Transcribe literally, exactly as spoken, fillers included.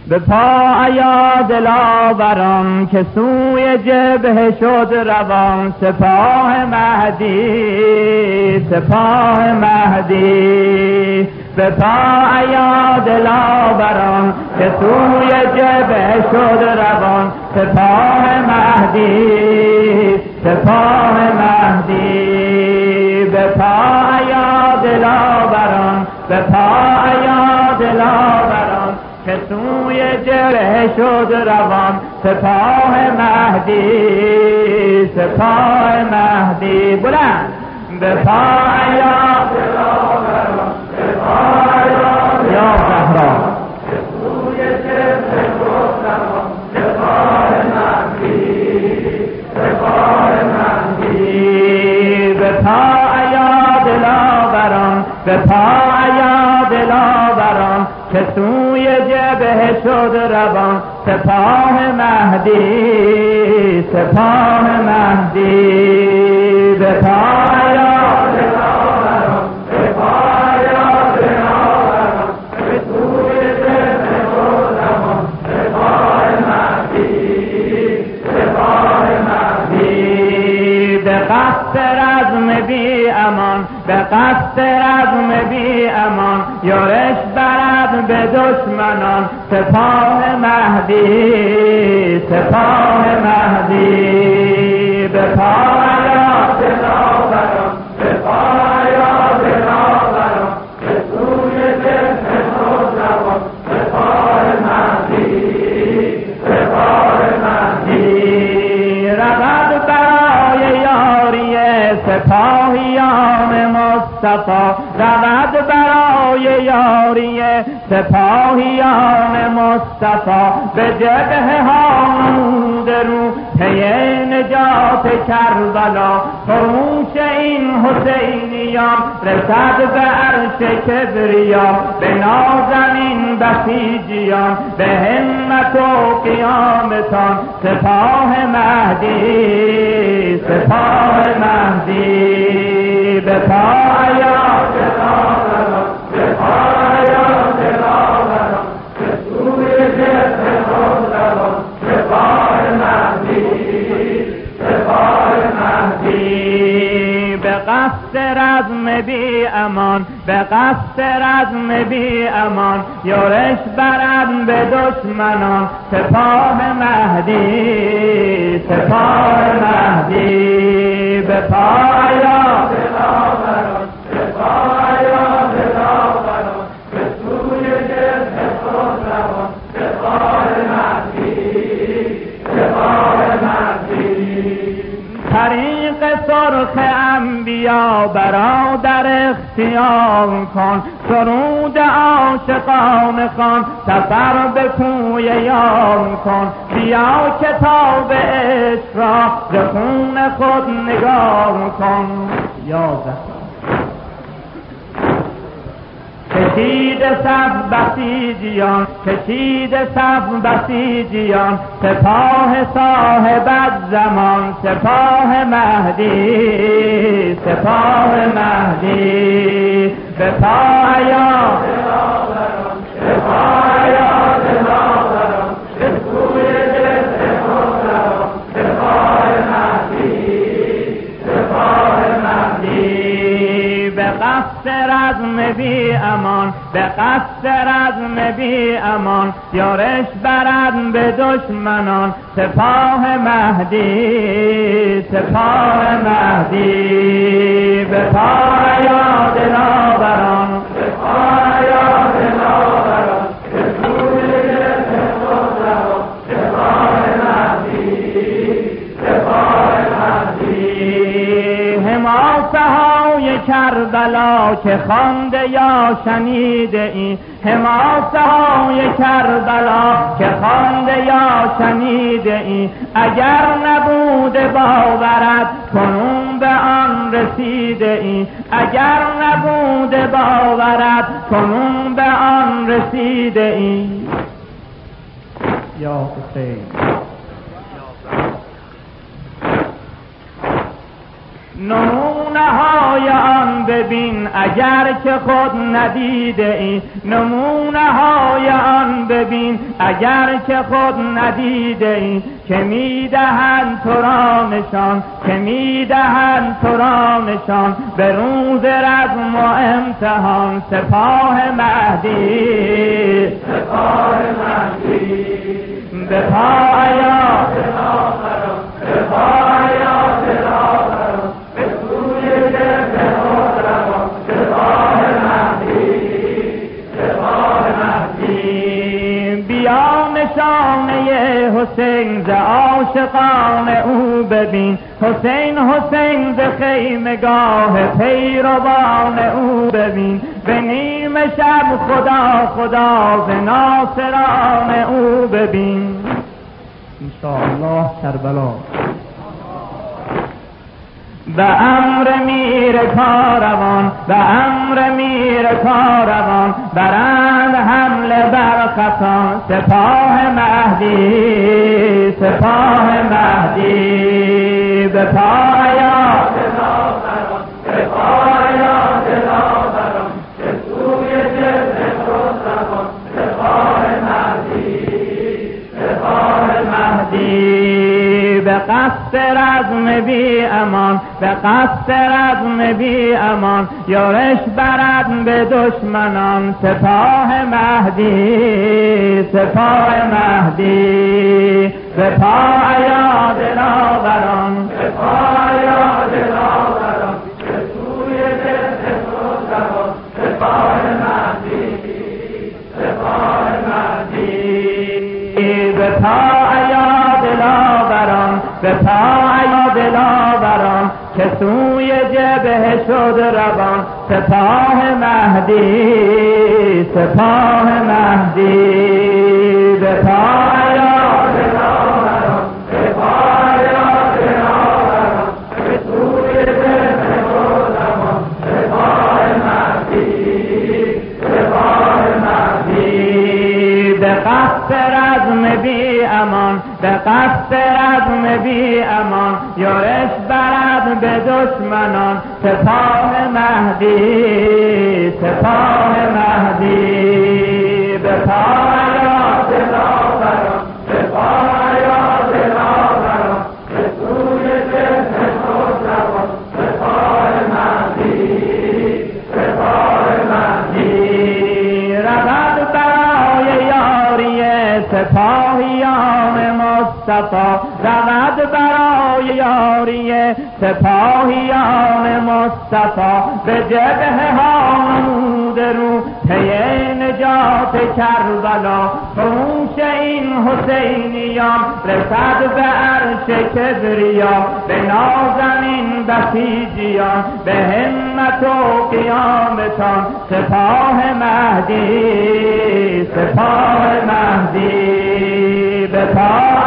به پا ایا دلاوران که سوی جبهه شد روان سپاه مهدی سپاه مهدی به پا ایا دلاوران که سوی جبهه شد روان سپاه مهدی سپاه مهدی به پا ایا دلاوران به پا ایا دلاوران که سوی جبهه شد روان سپاه مهدی سپاه مهدی بلند به پا ایا دلاوران به پا ایا یا زهرا که سوی جبهه شد روان سپاه مهدی سپاه مهدی به پا ایا دلاوران به پا ایا دلاوران که سوی جبهه شد روان سپاه مهدی سپاه مهدی به پا ایا دلاوران به پا ایا دلاوران که سوی جبهه شد روان سپاه مهدی سپاه مهدی به قصد رزم بی امان به قصد رزم بی امان یورش برد به دشمنان سپاه مهدی سپاه مهدی به پایا دلاوران به پایا دلاوران به سوی جبهه شد روان سپاه مهدی سپاه مهدی رود برای یاری سپاهیان مصطفی رود برای یاری سپاهیان مصطفی به جبهه ها نمود رو پی نجات کربلا خروش این حسینیان رسد به عرش کبریا به نازنین بسیجیان به همت و قیامتان سپاه مهدی سپاه مهدی به پایا دلاوران به پایا دلاوران که سوی جبهه شد روان سپاه مهدی سپاه مهدی به قصد رزم بی امان به قصد رزم بی امان یورش برد به دشمنان سپاه مهدی سپاه مهدی به پایا دلاوران به پایا دلاوران به سوی جبهه شد روان سپاه مهدی سپاه مهدی طریق سرخ انبیا برادر اختیار کن سرود عاشقان خان سفر به کوی یار کن بیا کتاب عشق را ز خون خود نگار کن یا زهرا کشید صف بسیجیان کشید صف بسیجیان سپاه صاحب زمان سپاه مهدی سپاه مهدی به پایا دلاوران به پایا دلاوران به سوی جبهه شد روان سپاه مهدی سپاه مهدی به قصد رزم بی امان به قصد رزم بی امان یارش برد به دشمنان سپاه مهدی سپاه مهدی به پایا دلاوران به پایا دلاوران به سوی جبهه شد روان سپاه مهدی سپاه مهدی حماسه های کربلا که خوانده یا شنیده ای حماسه های کربلا که خوانده یا شنیده ای اگر نبوده باورت کنون به آن رسیده ای اگر نبوده باورت کنون به آن رسیده ای یا حسین نمونه های آن ببین اگر که خود ندیده ای، نمونه های آن ببین اگر که خود ندیده ای، که میدهند تو را نشان، که میدهند تو را نشان، به روز رزم و امتحان. سپاه مهدی، سپاه مهدی، به پایا به پایا دلاوران، به سوی جبهه خود روان. سپاه مهدی، سپاه مهدی، بیا نشانه حسین ز عاشقان او ببین، حسین حسین ز خیمگاه پیروان او ببین، به نیم شب خدا خدا ز ناصران او ببین. انشاءالله کربلا. به امر میر کاروان، به امر میر کاروان، برند حمله بر خسان. سپاه مهدی، سپاه مهدی، به پایا دلاوران، به پایا دلاوران، به سوی جبهه خود روان. سپاه مهدی، سپاه مهدی، به قصد رزم بی امان، به قصد رزم بی امان، یارش برد به دشمنان. سپاه مهدی، سپاه مهدی، به پایا دلاوران، به پایا دلاوران، به سوی جبهه خود روان. سپاه مهدی، سپاه مهدی، به پایا دلاوران، به پایا دلاوران، که سوی جبهه شد روان. سپاه مهدی، سپاه مهدی، به پایا دلاوران، به پایا دلاوران، به سوی جبهه خود روان. سپاه مهدی، سپاه مهدی، به قصد رزم بی امان، به قصد رزم بی امان، یارش برد به دشمنان. سپاه مهدی، سپاه مهدی، به پایا دلاوران، به پایا دلاوران، به سوی جبهه خود روان. سپاه مهدی، سپاه مهدی، رود برای یاری سپاهیان مصطفی، رود برای یاری سپاهیان مصطفی، به جبهه ها نمود رو پی نجات کربلا. خروش این حسینیان رسد به عرش کبریا، به نازنین بسیجیان، به همت و قیامتان. سپاه مهدی، سپاه مهدی، به پای